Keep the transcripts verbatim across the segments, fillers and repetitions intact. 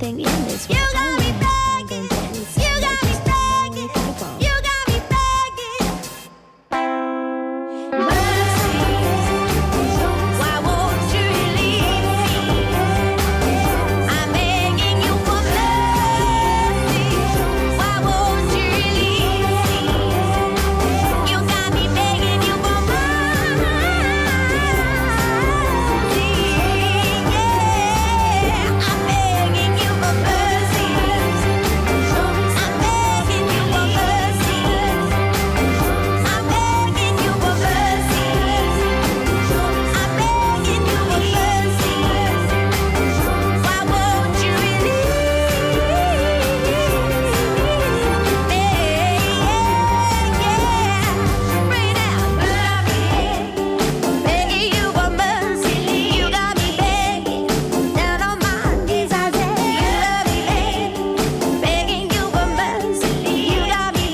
everything in this world. You got me begging, you got me begging, you got me begging. Mercy, why won't you leave me? I'm begging you for mercy. Why won't you leave me? You got me begging you for mercy. Yeah, I'm begging you for mercy. I'm begging you for mercy. I'm begging you for mercy. I'm begging you for mercy. Why won't you release me? Yeah, right now, begging you for mercy. You got me begging down on my knees. I said, you love me, begging you for mercy. You got me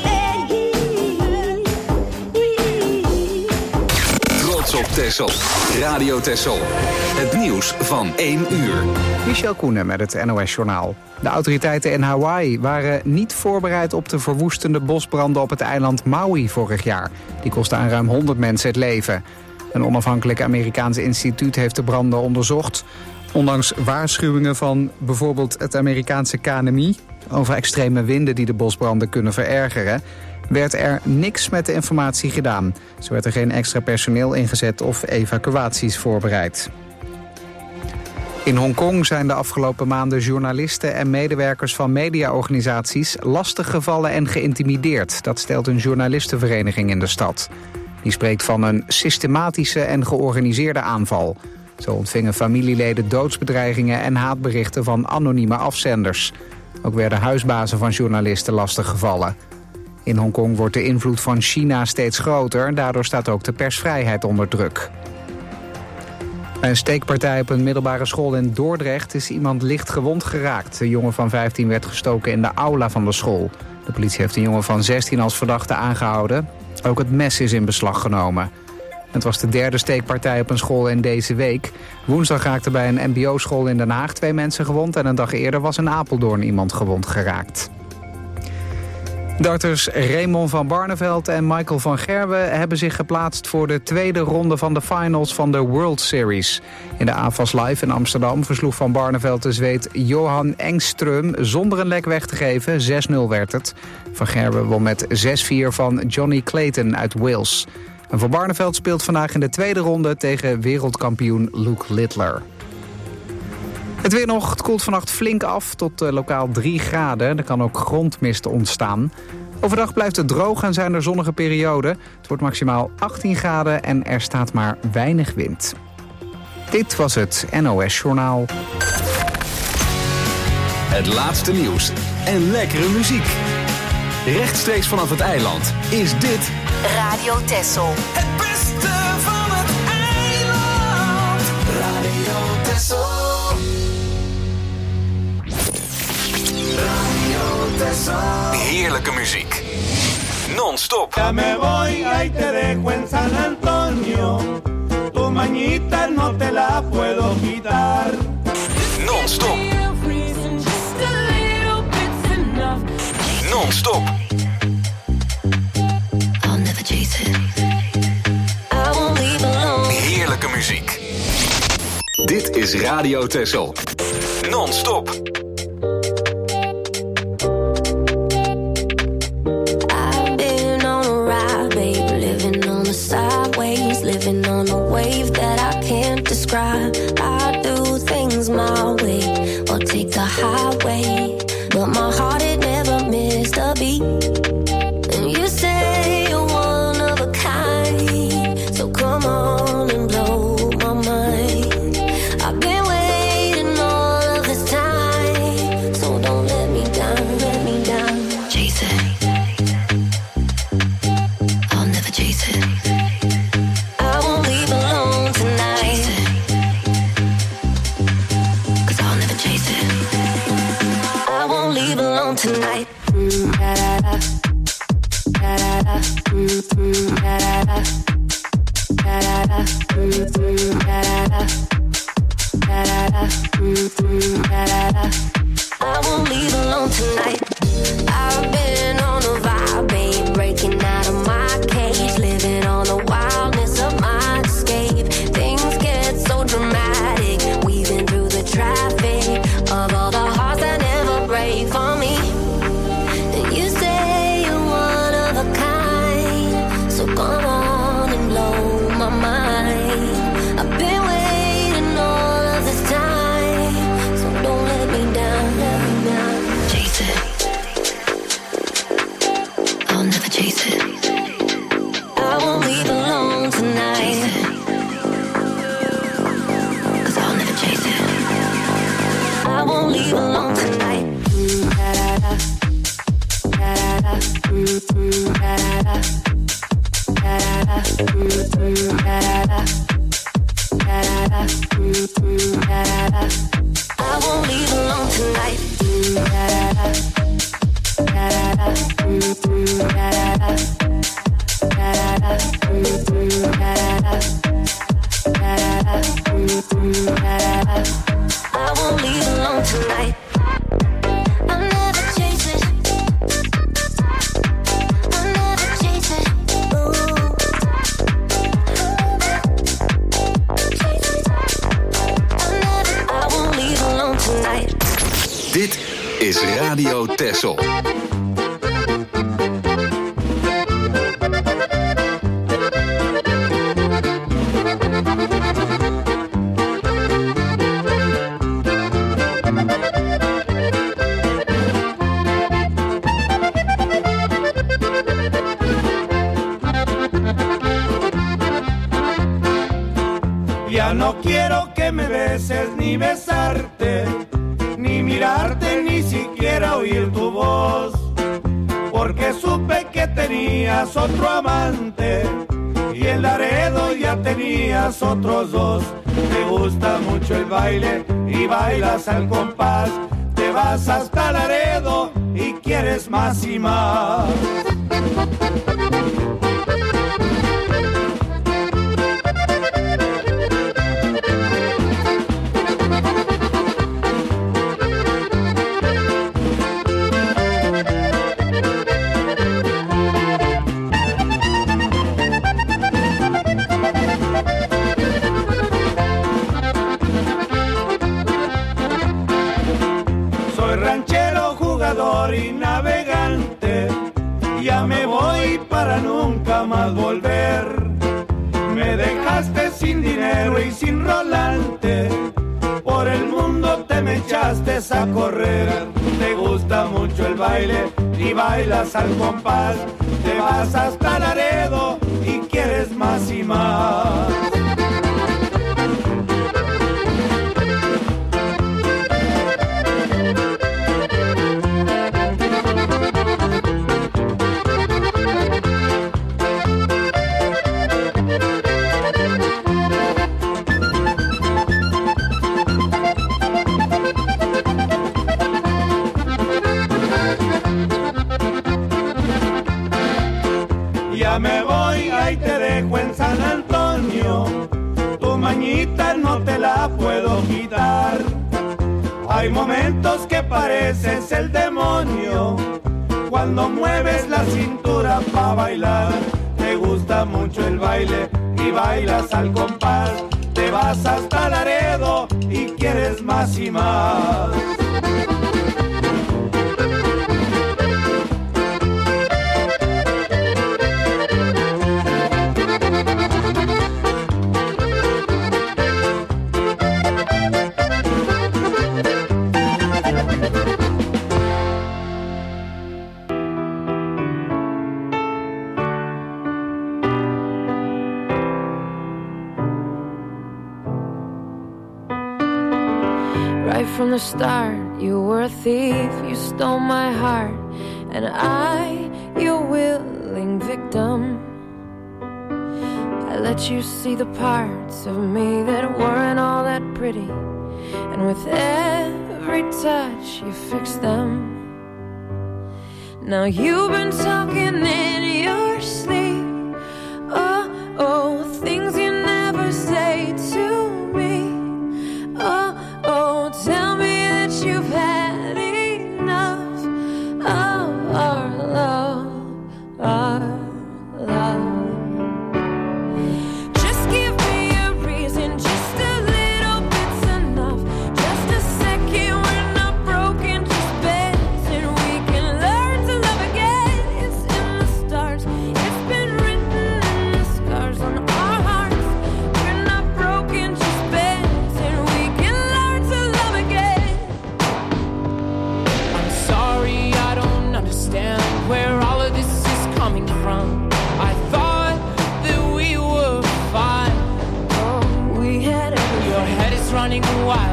begging. Trots op Texel. Radio Texel. Het nieuws van één uur. Michel Koenen met het N O S-journaal. De autoriteiten in Hawaii waren niet voorbereid op de verwoestende bosbranden op het eiland Maui vorig jaar. Die kostten aan ruim honderd mensen het leven. Een onafhankelijk Amerikaans instituut heeft de branden onderzocht. Ondanks waarschuwingen van bijvoorbeeld het Amerikaanse K N M I over extreme winden die de bosbranden kunnen verergeren, werd er niks met de informatie gedaan. Zo werd er geen extra personeel ingezet of evacuaties voorbereid. In Hongkong zijn de afgelopen maanden journalisten en medewerkers van mediaorganisaties lastiggevallen en geïntimideerd. Dat stelt een journalistenvereniging in de stad. Die spreekt van een systematische en georganiseerde aanval. Zo ontvingen familieleden doodsbedreigingen en haatberichten van anonieme afzenders. Ook werden huisbazen van journalisten lastiggevallen. In Hongkong wordt de invloed van China steeds groter. Daardoor staat ook de persvrijheid onder druk. Bij een steekpartij op een middelbare school in Dordrecht is iemand licht gewond geraakt. De jongen van vijftien werd gestoken in de aula van de school. De politie heeft een jongen van zestien als verdachte aangehouden. Ook het mes is in beslag genomen. Het was de derde steekpartij op een school in deze week. Woensdag raakten bij een M B O-school in Den Haag twee mensen gewond en een dag eerder was in Apeldoorn iemand gewond geraakt. Darters Raymond van Barneveld en Michael van Gerwen hebben zich geplaatst voor de tweede ronde van de finals van de World Series. In de A F A S Live in Amsterdam versloeg Van Barneveld de Zweed Johan Engström zonder een lek weg te geven. zes nul werd het. Van Gerwen won met zes vier van Johnny Clayton uit Wales. En Van Barneveld speelt vandaag in de tweede ronde tegen wereldkampioen Luke Littler. Het weer nog, het koelt vannacht flink af tot uh, lokaal drie graden. Er kan ook grondmist ontstaan. Overdag blijft het droog en zijn er zonnige perioden. Het wordt maximaal achttien graden en er staat maar weinig wind. Dit was het N O S-journaal. Het laatste nieuws en lekkere muziek. Rechtstreeks vanaf het eiland is dit Radio Texel. Het beste van het eiland. Radio Texel. Radio Texel. heerlijke muziek. Non-stop. Ya me voy, ahí te dejo en San Antonio. Tu mañita no te la puedo quitar. Non-stop. Non-stop. Heerlijke muziek. Dit is Radio Texel. Non-stop. I've been on a ride, babe, living on the sideways, living on a wave that I can't describe. I do things my way, or take the highway, but my heart it never missed a beat. And you say you're one of a kind, so come on and blow my mind. I've been waiting all of this time, so don't let me down, let me down. Chase it, I'll never chase it. I won't leave alone tonight, cause I'll never chase it. I won't leave alone tonight. Mm, da da da. Da da da, mm mm, da da da, da da da, mm mm, da da da, da da da, mm mm, da da da, I won't leave alone tonight. I've been on a vibe, babe, breaking out of my cage, living on the wildness of my escape. Things get so dramatic, weaving through the traffic of all the hearts that never break for me. And you say you're one of a kind, so come on and blow my mind. I've been waiting all of this time, so don't let me down, let me down. Chase it, I'll never chase it. I won't leave alone tonight, cause I'll never chase it. I won't leave alone tonight. Mm, da da da, da da da, mm, mm, da da da, da da da, mm, mm, da da da, da da da, mm, mm, da da da. I won't leave alone tonight. Mm, da da da, da da da, mm, mm, da da da, da da da, mm, mm, da da da, da da da, mm, mm, da da da. I won't leave alone tonight. I'll never chase it. I'll never chase it. Ooh. Chase it. I'll never. I won't leave alone tonight. Dit is Radio Texel. Ya no quiero que me beses ni besarte, ni mirarte, ni siquiera oír tu voz, porque supe que tenías otro amante y en Laredo ya tenías otros dos. Te gusta mucho el baile y bailas al compás, te vas hasta Laredo y quieres más y más. Y navegante, ya me voy para nunca más volver. Me dejaste sin dinero y sin rolante, por el mundo te me echaste a correr. Te gusta mucho el baile y bailas al compás, te vas hasta Laredo y quieres más y más. Me voy, ahí te dejo en San Antonio, tu mañita no te la puedo quitar. Hay momentos que pareces el demonio, cuando mueves la cintura pa' bailar. Te gusta mucho el baile y bailas al compás, te vas hasta Laredo y quieres más y más. From the start, you were a thief, you stole my heart, and I, your willing victim. I let you see the parts of me that weren't all that pretty, and with every touch you fixed them. Now you've been talking in your sleep, oh, oh, things you never say to me, oh, oh, tell me that you've had enough.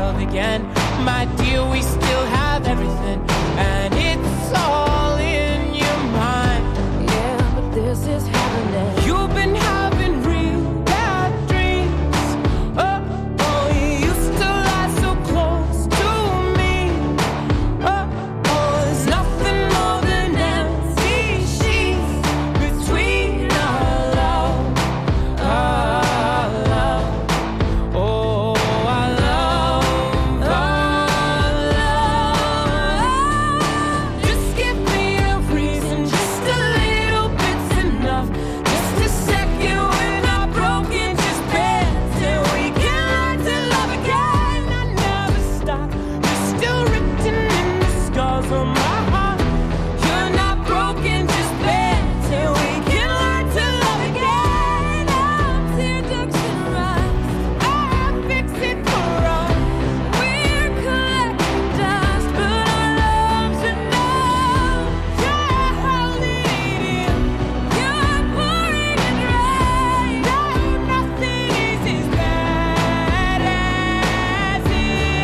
love again. My dear, we still have everything, and it's all in your mind. Yeah, but this is happening. You've been having real bad dreams. Oh, oh, you used to lie so close to me. Oh, oh, there's nothing more than empty sheets between our love, our love. Oh, our love, our love. Just give me a reason, just a little bit's enough. Just a second when I'm broken, just bends and we can learn to love again. I never stop. You're still written in the scars on my heart. You're not broken, just bends and we can learn to love again. I'm tear ducts and rise. I fix it for us. We're collecting dust, but our love's enough. You're holding it in. You're pouring it right. No, nothing is as bad as it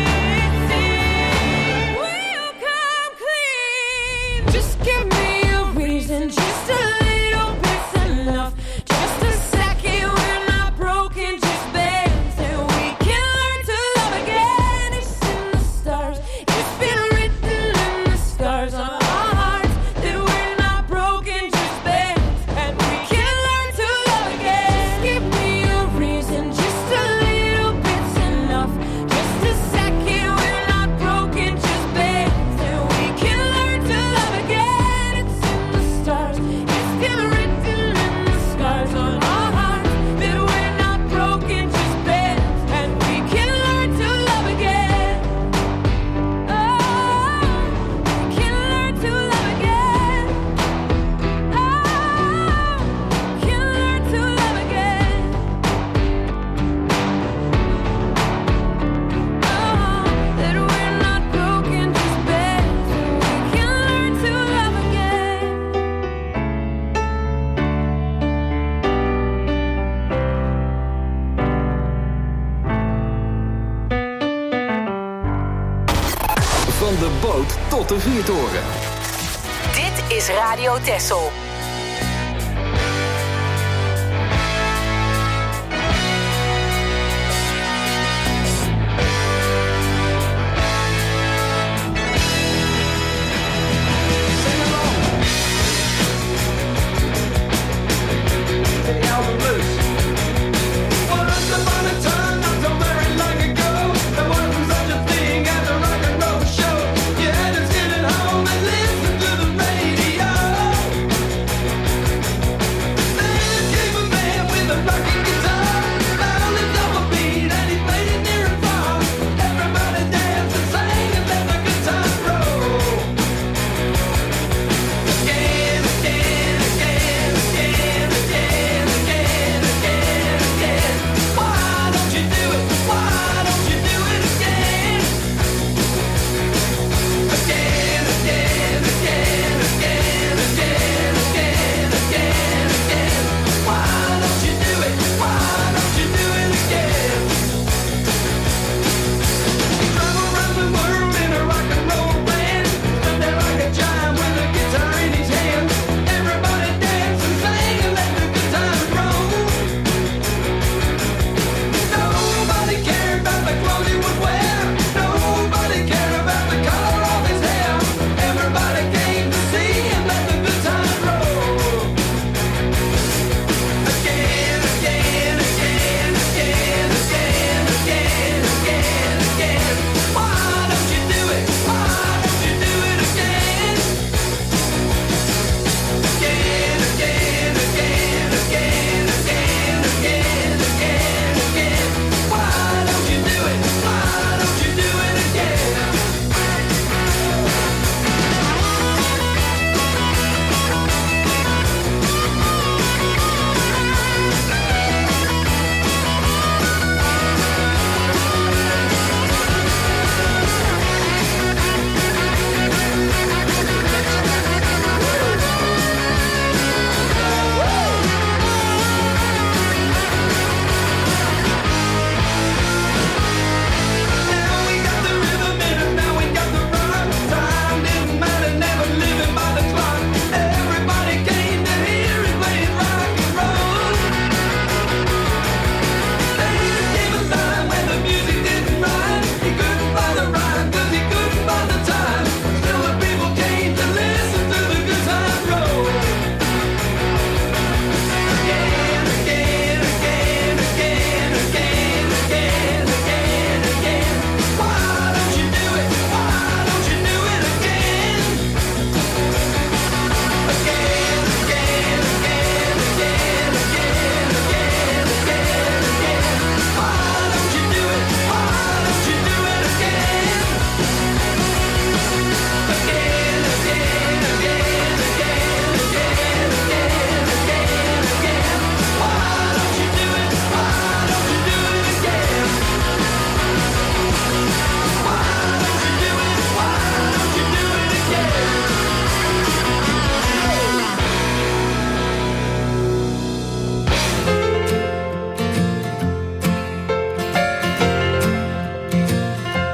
seems. We'll come clean. Just give me a reason, just a little bit's enough. Just a second, we're not broken, just bends, and we can learn to love again. It's in the stars, it's been written in the scars on our hearts that we're not broken, just bends, and we can learn to love again. Give me a reason, just a little bit's enough. Just a second, we're not broken, just bends, and we can learn to love again. It's in the stars, it's been written in the scars on our hearts that we're not broken, just bends, and we can learn to love again. Oh, we can learn to love again. Oh, we can learn to love again. Oh, that we're not broken, just bends, and we can learn to love again. Van de boot tot de vuurtoren. Dit is Radio Texel. Once upon a time, not so very long ago, there wasn't such a thing as a rock and roll show. You had to sit at home and listen to the radio.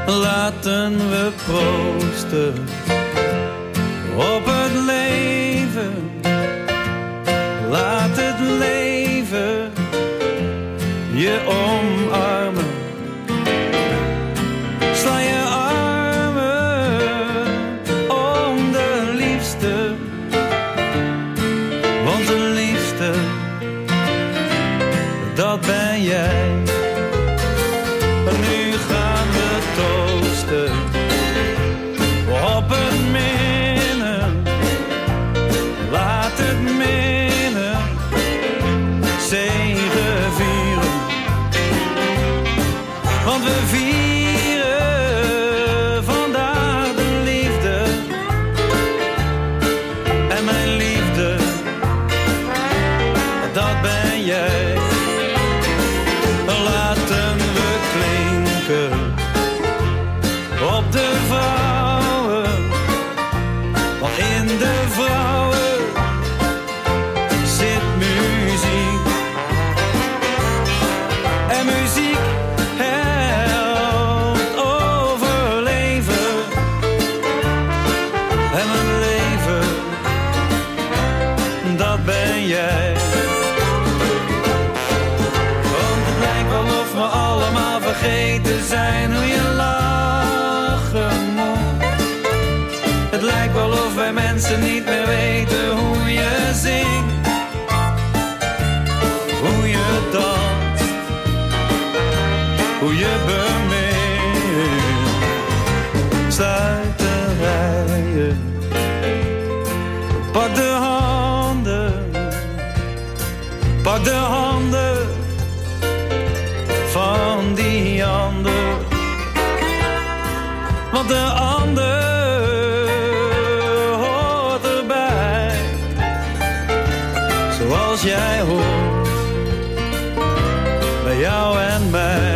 Laten we proosten op het leven. Laat het leven je omarmen. Sla je armen om de liefste. Want de liefste, dat ben jij. Nu gaan we toosten op het minnen. Laat het minnen zegevieren. Want we vieren vandaag de liefde. En mijn liefde, dat ben jij. Laten we klinken op de vrouwen, want in de vrouwen zit muziek. En muziek helpt overleven. En mijn leven, dat ben jij. We allemaal vergeten zijn hoe je lachen moet. Het lijkt wel of wij mensen niet meer weten hoe je zingt, hoe je danst, hoe je bemint. Sluit de rijen, pak de handen, pak de handen van die ander, want de ander hoort erbij, zoals jij hoort bij jou en mij.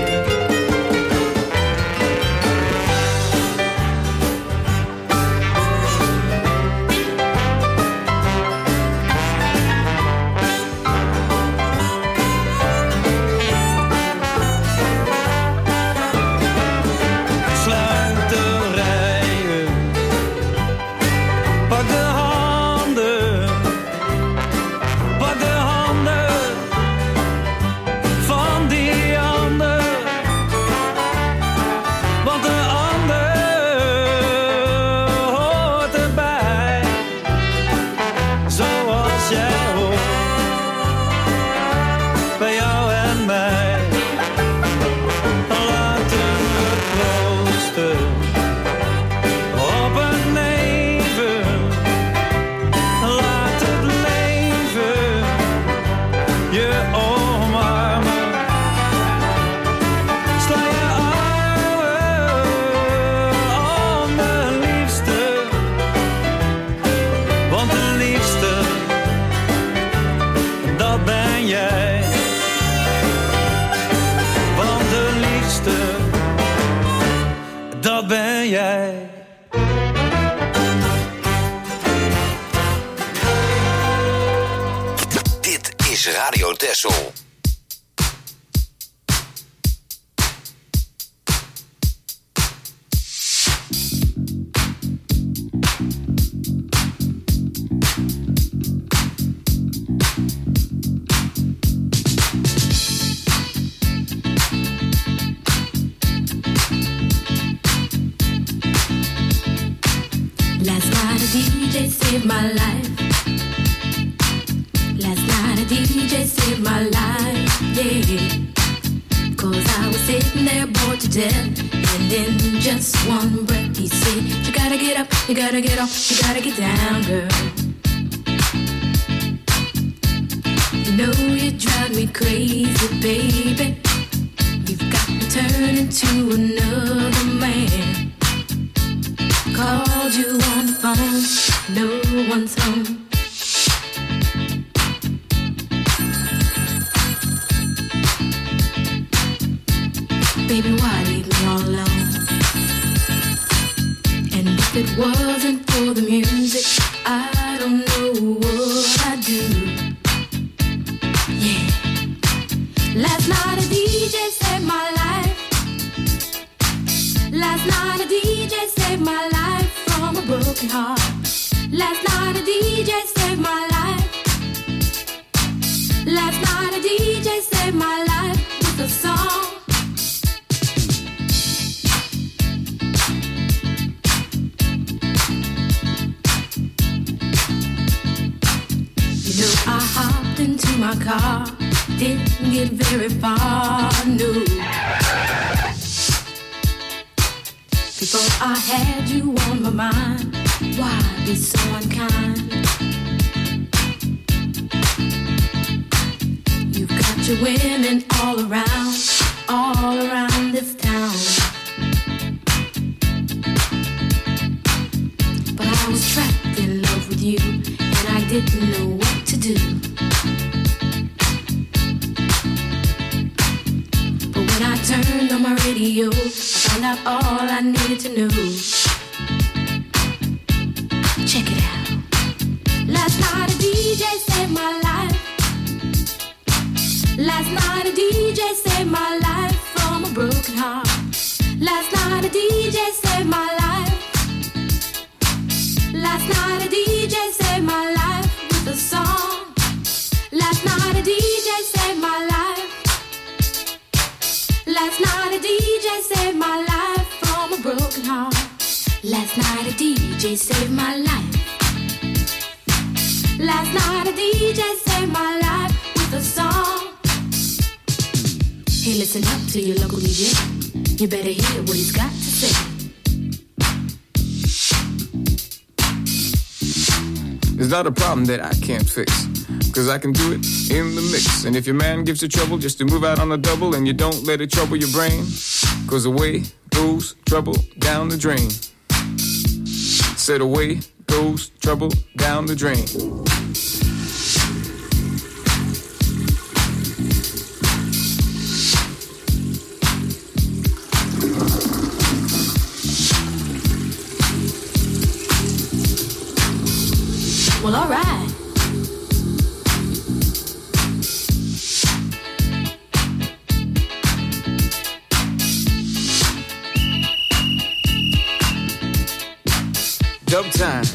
Radio Texel. Last night a D J saved my life. Last night a D J saved my life, yeah. Cause I was sitting there bored to death, and in just one breath he said, you gotta get up, you gotta get off, you gotta get down, girl. You know you drive me crazy, baby. You've got me turning into another man. Called you on the phone, no one's home. Baby, why leave me all alone? And if it wasn't for the music, I don't know what I'd do. Yeah. Last night a D J saved my life. Last night a D J saved my life from a broken heart. Last night a D J saved my life. Last night a D J saved my life with a song. You know I hopped into my car, didn't get very far, no. Before I had you on my mind, why be so unkind? You've got your women all around, all around this town. But I was trapped in love with you, and I didn't know what to do. But when I turned on my radio, I found out all I needed to know. Check it out. Last night a D J saved my life. Last night a D J saved my life from a broken heart. Last night a D J saved my life. Last night a D J saved my life with a song. Last night a D J saved my life. Last night a D J saved my life from a broken heart. Last night a D J saved my life. Last night a D J saved my life with a song. Hey, listen up to your local D J. You better hear what he's got to say. It's not a problem that I can't fix, cause I can do it in the mix. And if your man gives you trouble just to move out on a double, and you don't let it trouble your brain, cause away goes trouble down the drain. Said away goes trouble down the drain. Well, all right. Dub time.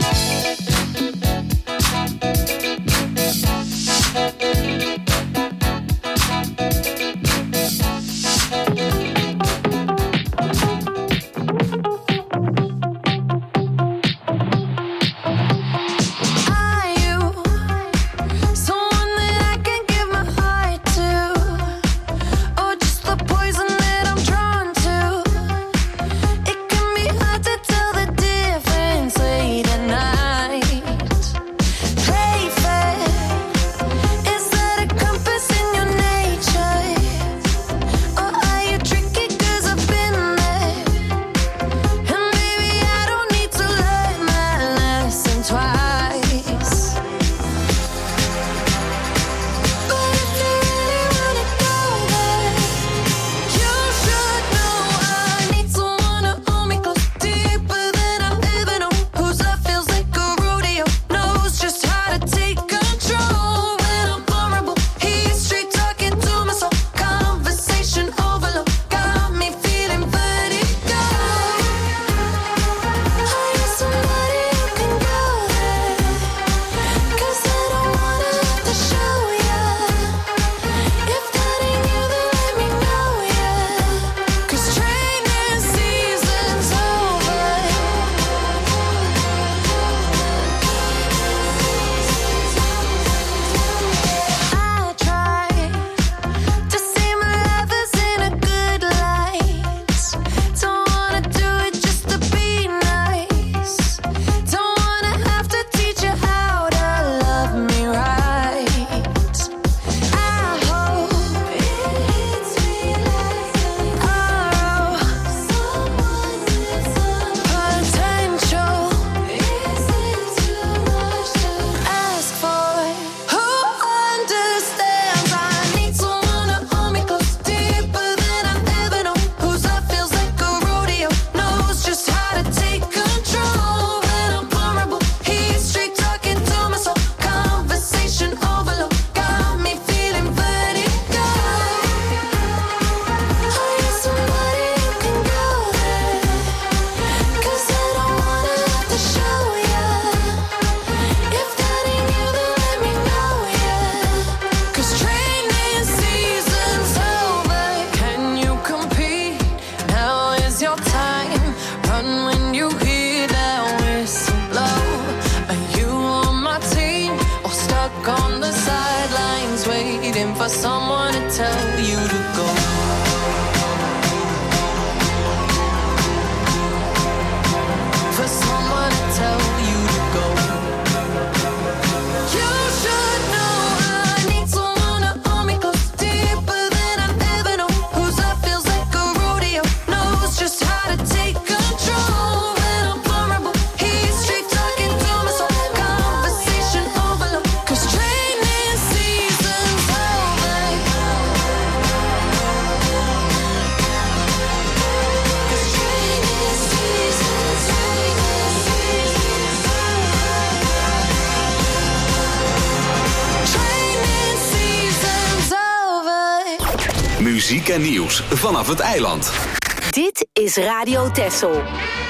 It can be hard to tell the difference late at night. muziek en nieuws vanaf het eiland. Dit is Radio Texel.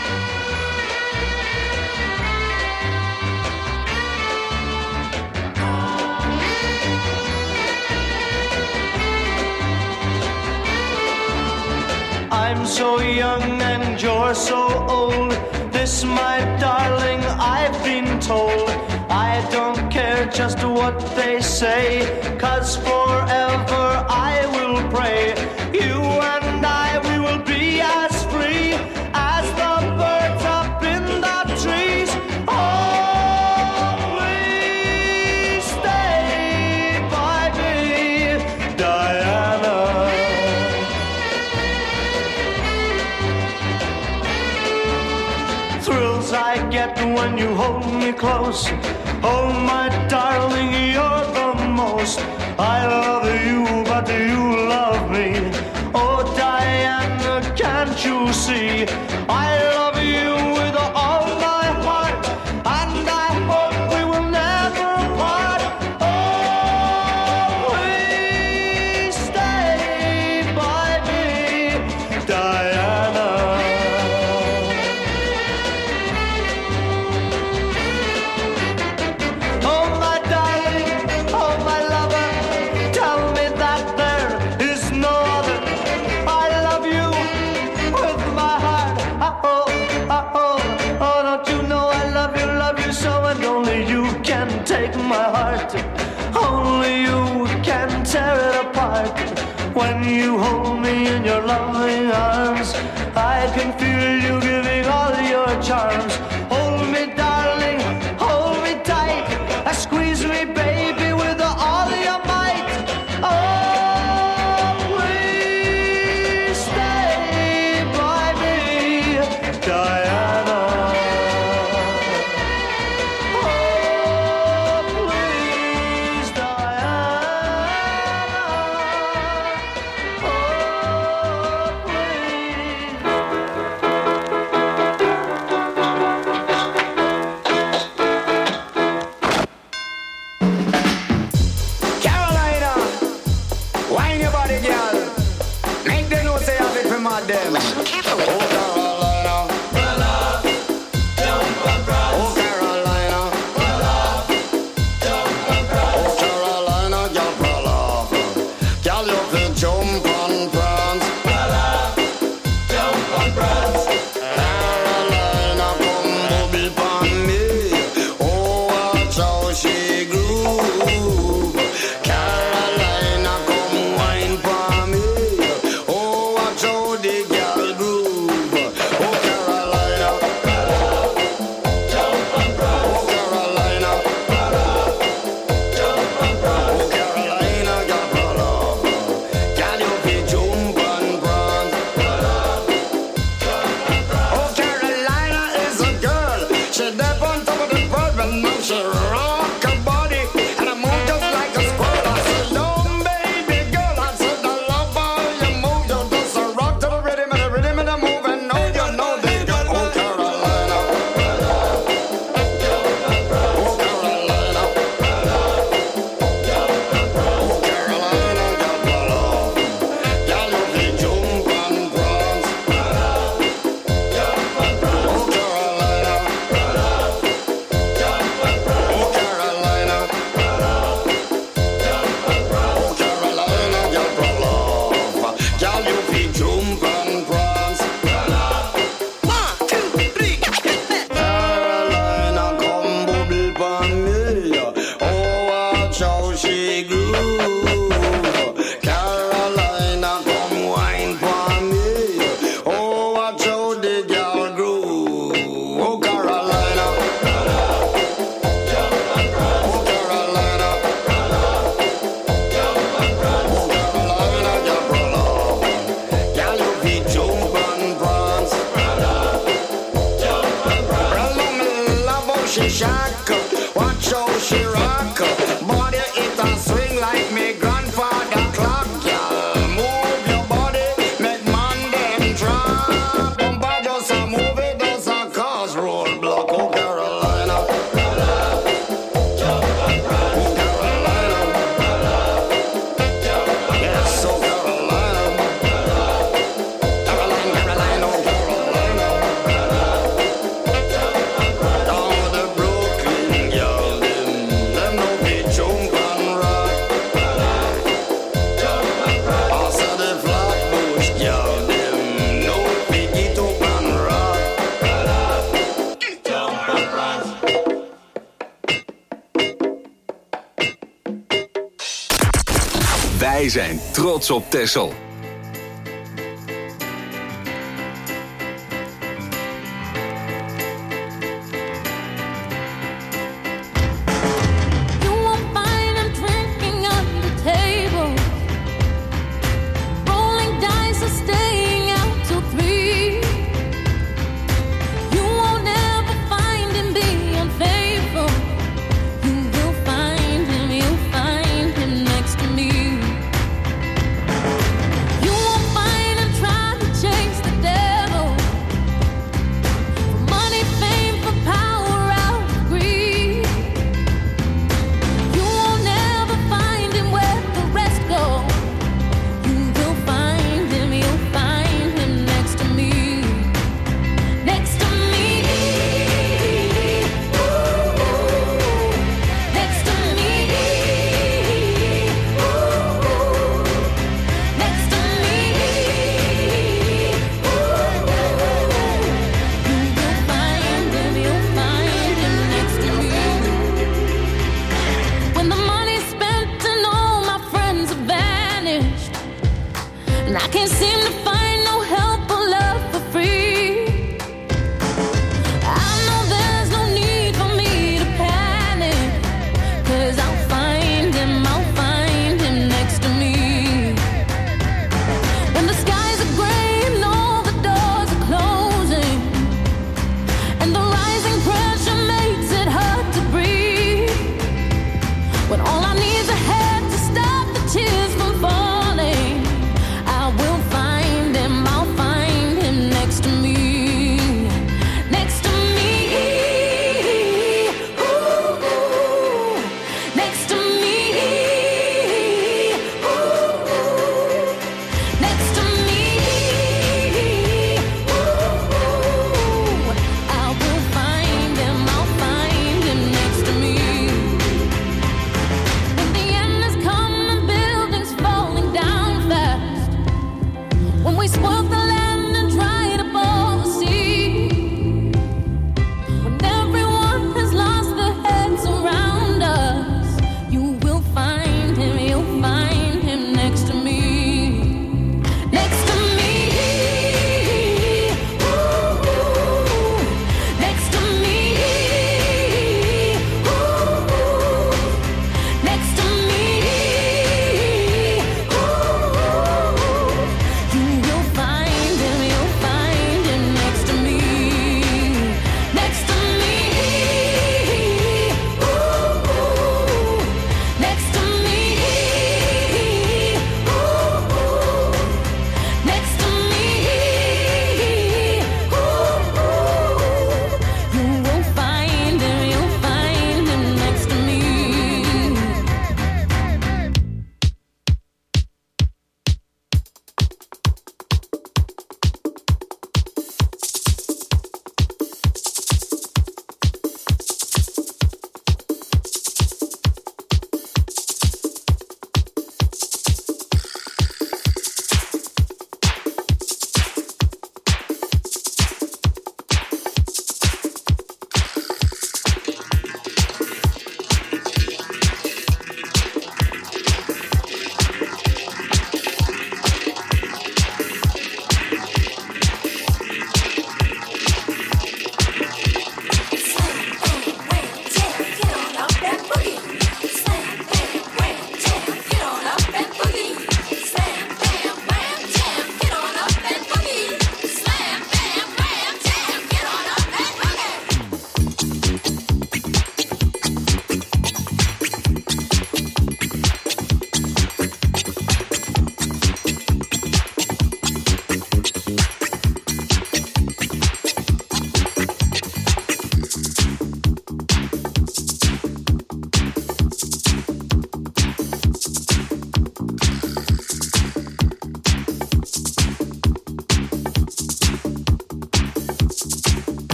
I'm so young and you're so old. This, my darling, I've been told. I don't care just what they say, 'cause forever I will pray. You and I, we will be as free as the birds up in the trees. Oh, please stay by me, Diana. Thrills I get when you hold me close. Oh, my darling, you're the most. I love you, but do you love me? Oh, Diana, can't you see? I love you with all my heart, and I hope we will never part. Oh, please stay by me, Diana. Take my heart, only you can tear it apart. When you hold me in your loving arms, I can feel you giving all your charms. Hold me, darling, hold me tight, squeeze me, baby, with all your might. Oh, please stay by me, Diana. Carolina. Wij zijn trots op Texel.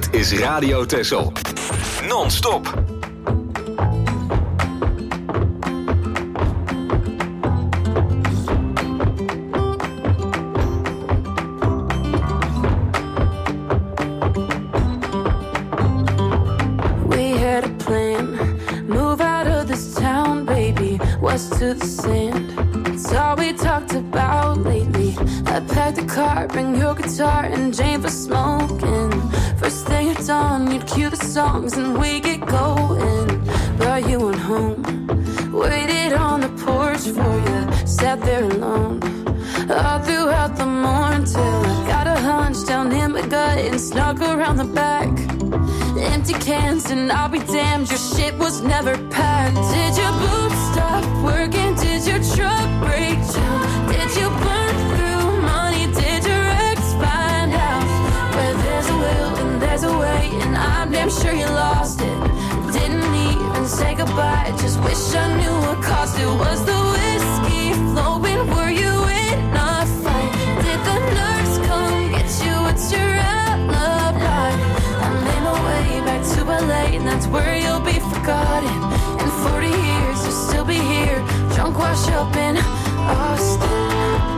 Dit is Radio Texel. Non-stop. To the sand, it's all we talked about lately. I packed a car, bring your guitar and Jane for smoking. First thing at dawn, you'd cue the songs and we get going. But you went home, waited on the porch for you, sat there alone all throughout the morning till I got a hunch down in my gut and snuck around the back. Empty cans and I'll be damned, your shit was never packed. Did your boots stop working? Did your truck break down? Did you burn through money? Did your ex find out? Where there's a will and there's a way, and I'm damn sure you lost it. Didn't even say goodbye, just wish I knew what cost it. Was the whiskey flowing? Were you in a fight? Did the nurse come get you? What's your alibi? I made my way back to L A, and that's where you'll be forgotten. In forty years, you'll still be here, drunk, wash up in Austin.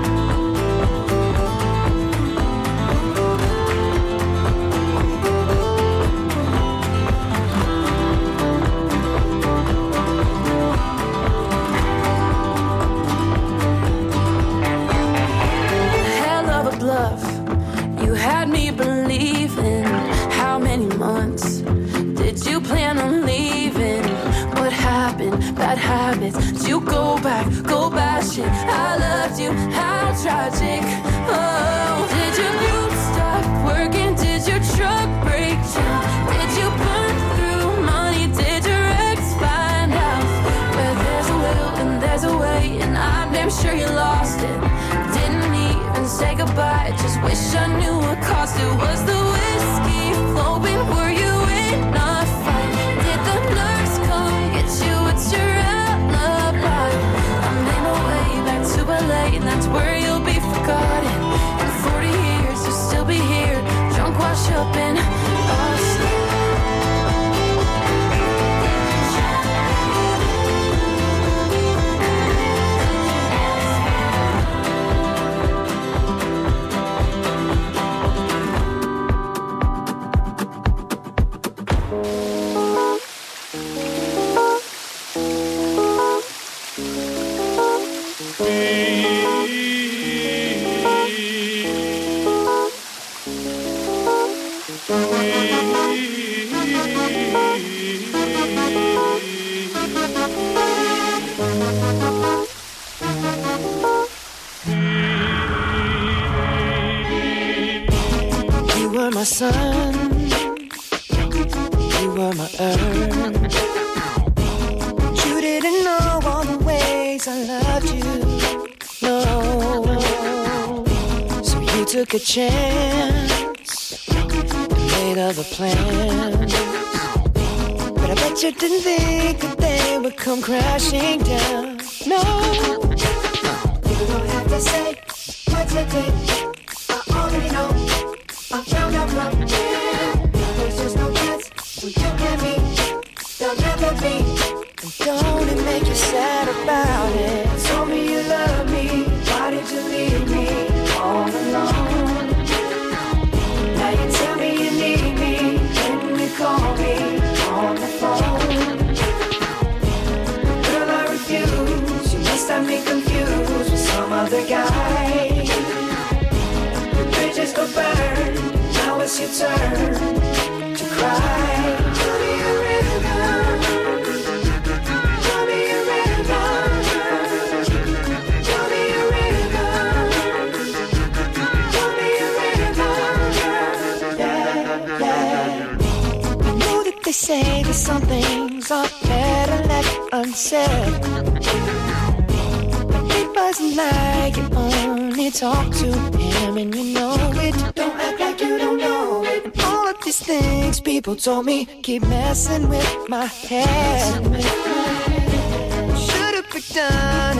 Hell of a bluff, you had me believing. How many months did you plan on leaving? What happened? Bad habits. Did you go back? Go back shit. I loved you. How tragic. Oh, did your boots stop working? Did your truck break down? Did you burn through money? Did your ex find out? Where there's a will and there's a way, and I'm damn sure you lost it. Didn't even say goodbye, just wish I knew what cost it. Was the whiskey flowing? Were you in a fight? Did the nurse come get you? What's your alibi? I made my way back to L A, and that's where you'll be forgotten. In forty years, you'll still be here, drunk, wash up in Austin. You were my sun, you were my earth. You didn't know all the ways I loved you, no. So you took a chance and made other plans, but I bet you didn't think that they would come crashing down. No, you don't have to say what you did, I already know. I found out from you, there's just no chance for you and me, there'll never be. And don't it make you sad about it? Told me you love me, why did you leave me all alone? Now you tell me you need me, when you call me on the phone. Girl, I refuse, you must have me confused with some other guy. The bridges go burn, now it's your turn to cry. Tell me a river, tell me a river, tell me a river, tell me a river, yeah, yeah. I know that they say that some things are better left unsaid, but it wasn't like you only talk to him and you know it. Don't act like you don't know it. And all of these things people told me keep messing with my head. Should've picked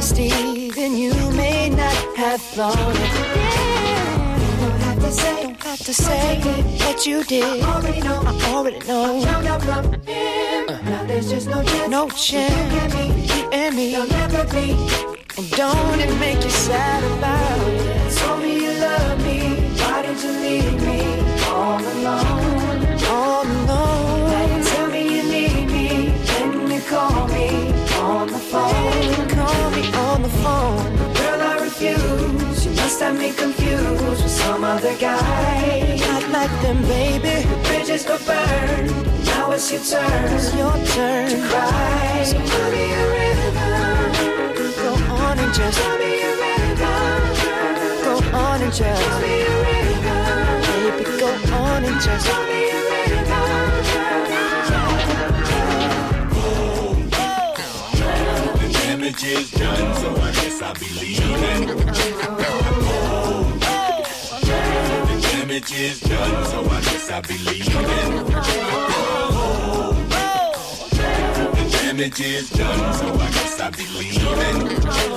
honesty, then you may not have thought it. Yeah. Don't have to say, don't have have to say what you did. I already know. I already know. Found out from him. Uh. Now there's just no chance. No chance. You and me. You'll never be. And don't it make you sad about it? Told me you love me. Why did you leave me all alone? All alone. Now you tell me you need me. Then you call me on the phone. Call me on the phone. Girl, I refuse. You must have me confused with some other guy. Not like them, baby. The bridges were burned. Now it's your turn. It's your turn to cry. So tell me a river. Go on and just tell me a river. Go on and just tell me a river. Baby, go on and just tell me a river. The damage is done, so I guess I'll be leaving. The damage is done, so I guess I'll be leaving. The damage is done, so I guess I'll be leaving.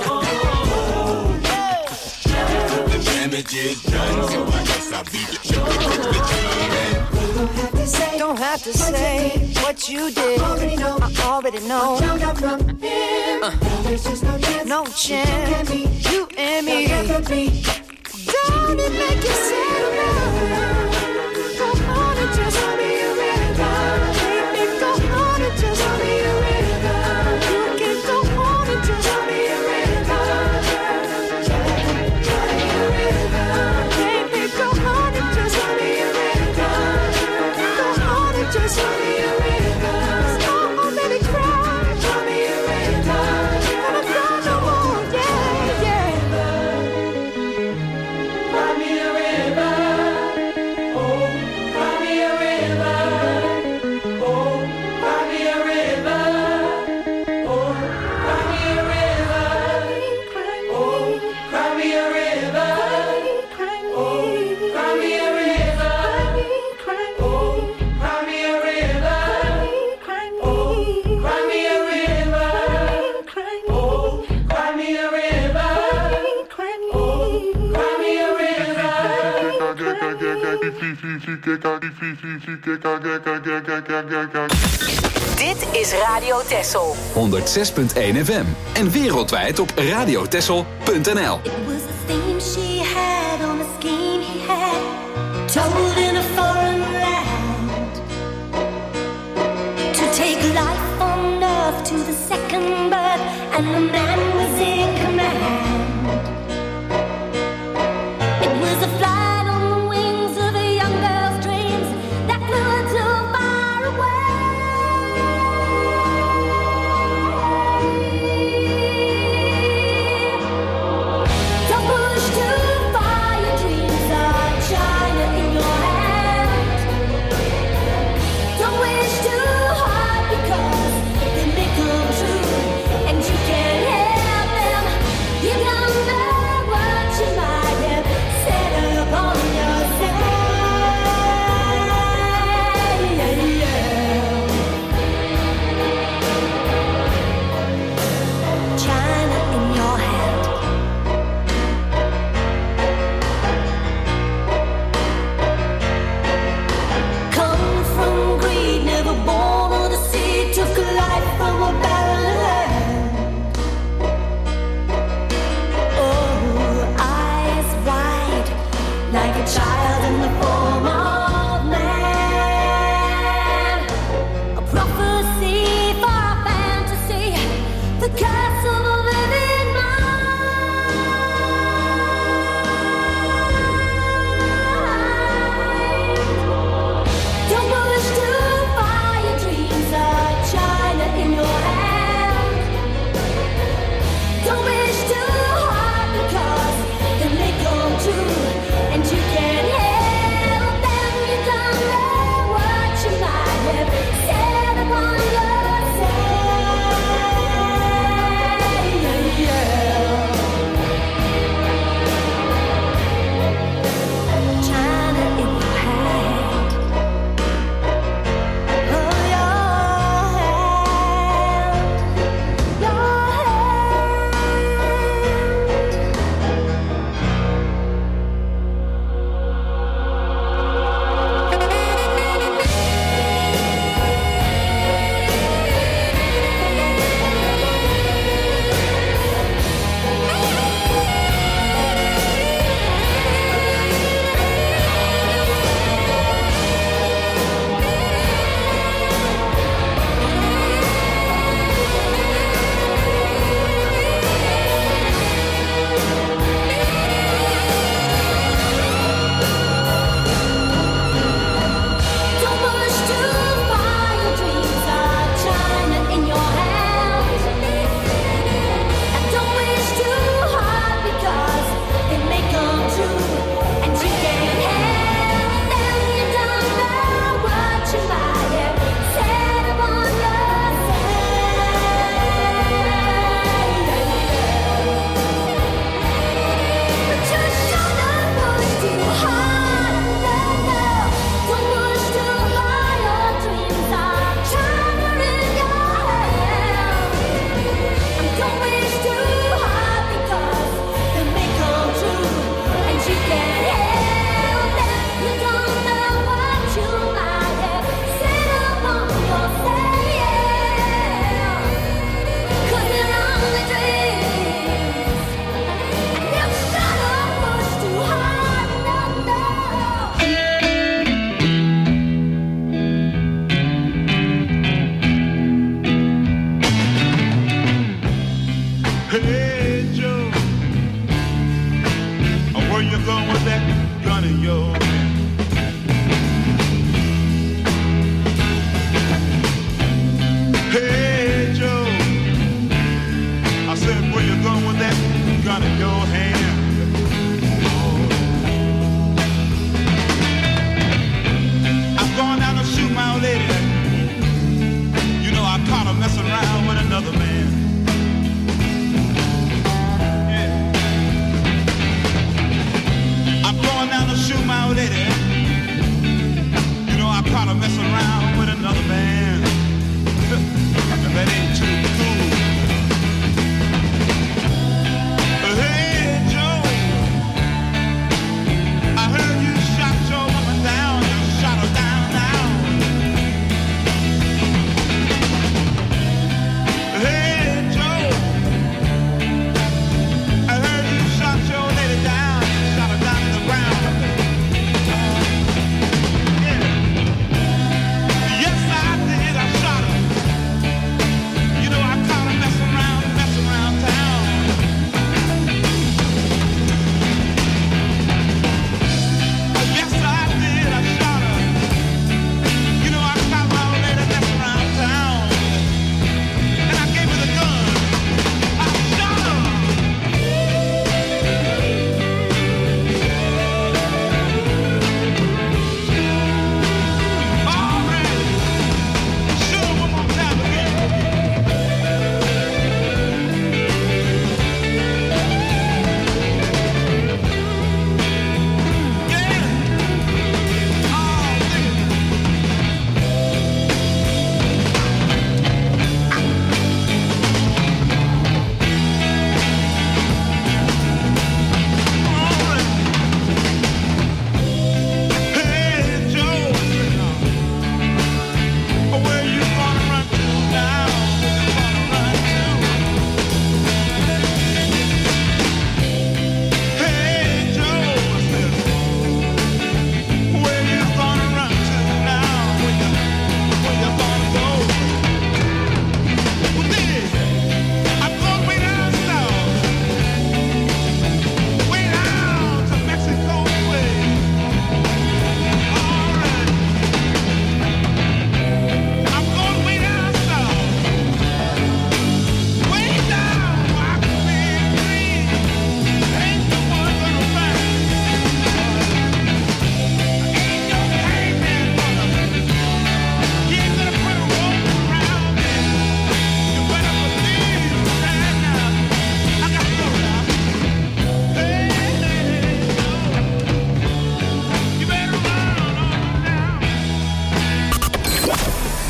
The damage is done, so I guess I'll be leaving. Don't have to say, don't have to say what you did. I already know. I already know. Found out from him. Uh. There's just no chance. No chance. You and me. Don't it make you sad about? Go on and just tell me a river. Baby, go on and just tell me a river. You can go on and just tell me a river. Tell me a river. Baby, go on and just tell me a river. Go on and just tell me a river. Oh, let it cry. Tell me a river. And I'm gonna no more. Yeah, yeah. Cry me a river. Oh, cry me a river. Oh, cry me a river. Oh, cry me a river. Oh, cry me a river. Oh, cry me a river. Oh, cry me a river. Oh, cry me a river. Oh, cry me a river. Oh, cry me a Dit is Radio Texel. honderd zes punt één F M en wereldwijd op radiotexel punt n l. It was the theme she had on the scheme he had, told in a foreign land, to take life on earth to the second birth, and the man was in command. It was a flight on the wings of a young girl's dreams that flew her too far away. Don't push too far, your dreams are China in your hand. Don't wish too hard because they may come true, and you can't help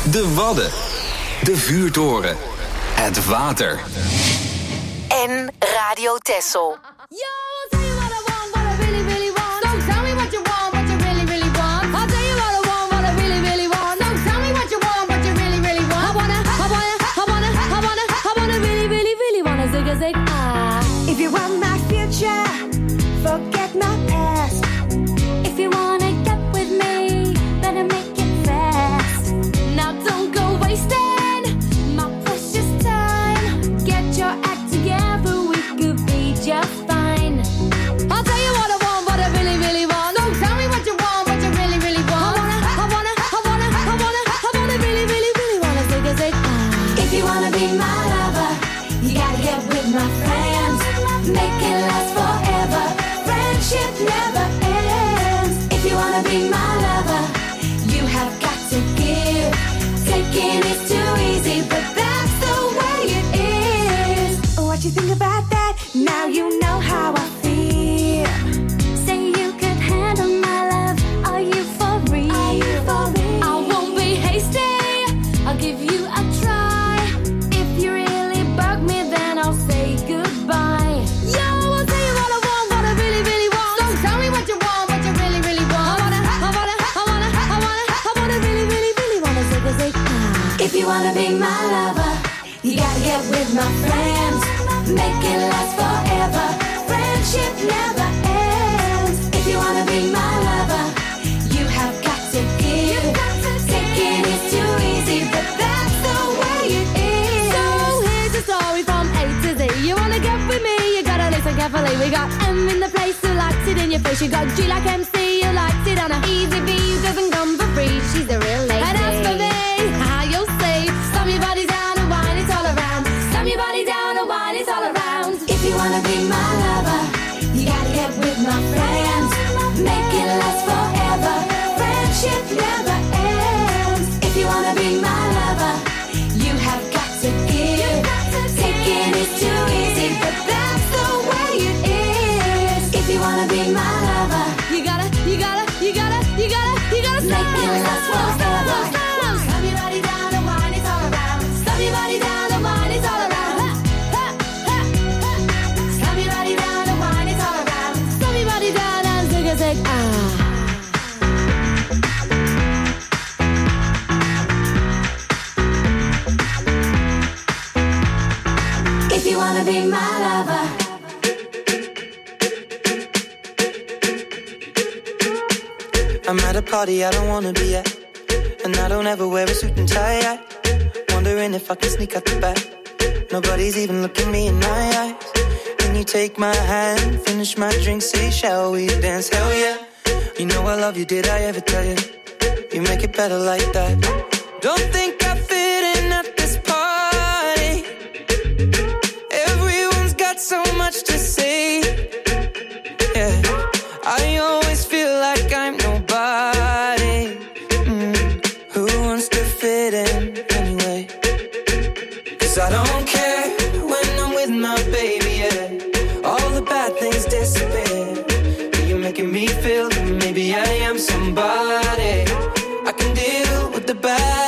De Wadden. De Vuurtoren. Het water. En Radio Texel. Yo, I'll tell you what I want, what I really, really want. Don't tell me what you want, what you really, really want. I'll tell you what I want, what I really, really want. Don't tell me what you want, what you really, really want. I wanna, I wanna, I wanna, I wanna, I wanna really, really, really wanna zig a zig ah. If you want my future, forget my past. If you wanna get with me, better make it fast. Now don't go wasting my precious time. Get your act together, we could be just fine. I'll tell you what I want, what I really, really want. Don't tell me what you want, what you really, really want. I wanna, I wanna, I wanna, I wanna, I wanna really, really, really wanna zig a zig ah. If you wanna be my lover, you gotta get with my friends. Make it last forever. Friendship never ends. If you wanna be my lover, you have got to give. Taking is too easy, but that's the way it is. What you think about that? Now you know how I feel. Say you could handle my love. Are you for real? Are you for real? I won't be hasty. I'll give you a try. If you really bug me, then I'll say goodbye. Yo, I'll tell you what I want, what I really, really want. Don't tell me what you want, what you really, really want. I wanna, I wanna, I wanna, I wanna, I wanna really, really, really wanna zig a zig ah. If you wanna be my lover, you gotta get with my friends. Make it last forever. Friendship never ends. If you wanna be my lover, you have got to give. Taking is too easy, but that's the way it is. So here's a story from A to Z. You wanna get with me, you gotta listen carefully. We got M in the place who likes it in your face. You got G like M C, who likes it on a easy V, who doesn't come for free. She's a real lady. And as for me, how you'll see, stomp your body down and wine it all around. Stomp your body down and wine it all around. If you wanna be my lover, you gotta get with my friends. Make it last forever. Friendship never ends. If you wanna be my lover, you have got to give. Taking is too easy, but that's the way it is. If you wanna be my lover, You gotta, you gotta, you gotta, you gotta, you gotta make it last forever. Stomp your body down and wine it all around. Stomp your body down and wine it all around. Ha, ha, ha, ha. Stomp your body down and wine it all around. Stomp your body down and zig a zig ah. If you wanna be my lover. I'm at a party I don't wanna be at, and I don't ever wear a suit and tie yet. Wondering if I can sneak out the back. Nobody's even looking me in my eyes. Can you take my hand, finish my drink, say shall we dance? Hell yeah. You know I love you, did I ever tell you? You make it better like that. Don't think I fit in at this party. Everyone's got so much to say.